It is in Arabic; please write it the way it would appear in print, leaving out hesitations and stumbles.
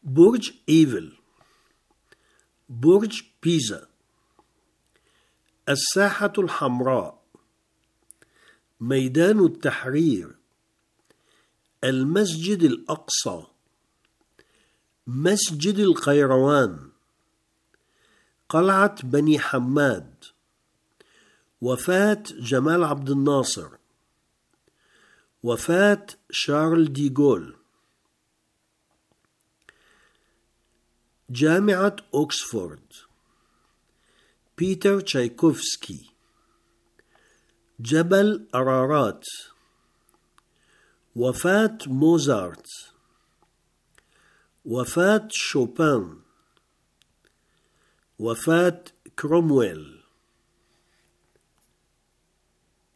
برج إيفل، برج بيزا، الساحة الحمراء، ميدان التحرير، المسجد الأقصى، مسجد القيروان، قلعة بني حماد، وفاة جمال عبد الناصر، وفاة شارل دي غول، جامعة أوكسفورد، بيتر تشايكوفسكي، جبل أرارات، وفاة موزارت، وفاة شوبان، وفاة كرومويل.